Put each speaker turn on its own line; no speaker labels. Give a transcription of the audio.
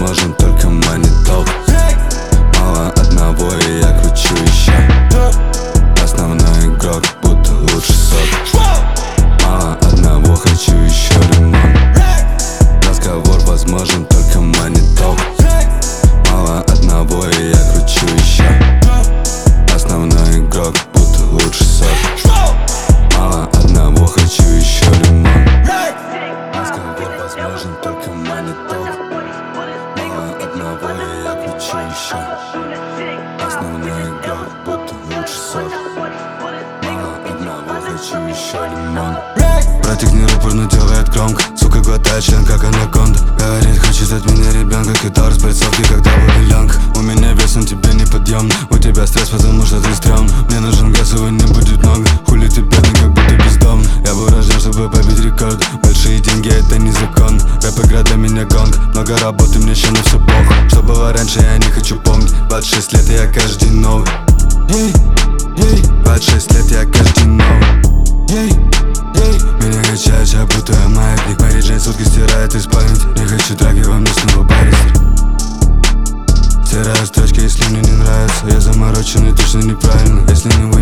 возможен только мониток. Мало одного, и я кручу еще. Основной игрок, будто лучше сот. Мало одного, хочу еще ремонт. Разговор возможен только мониток. Мало одного, и я кручу еще. Основной игрок, будто лучше сот. Мало одного, хочу еще ремонт. Разговор возможен только мониток. Мало одного, и я кручу еще. Основной игрок, будто лучше сот. Мало одного, хочу еще ремонт.
Протекни рупор, но делает громко. Сука глотает член, как анаконда. Говорит, хочет от меня ребенка. Китар с бойцовки, когда бабелянка. У меня вес, он тебе не подъемный. У тебя стресс, потому что ты стрёмный. Мне нужен газ, его не будет много. Хули ты бедный, как будто бездомный. Я был рожден, чтобы побить рекорд. Большие деньги, это незаконно. Рэп игра для меня гонг. Много работы, мне еще на все похуй. Что было раньше, я не хочу помнить. 26 лет, и я каждый день новый. 26 лет, я каждый день новый. Меня качает, я путаю маятник. Мэри Джейн сутки стирает из памяти. Не хочу драги, во мне снова баристер. Стираю строчки, если мне не нравится. Я замороченный, точно неправильно. Если не вы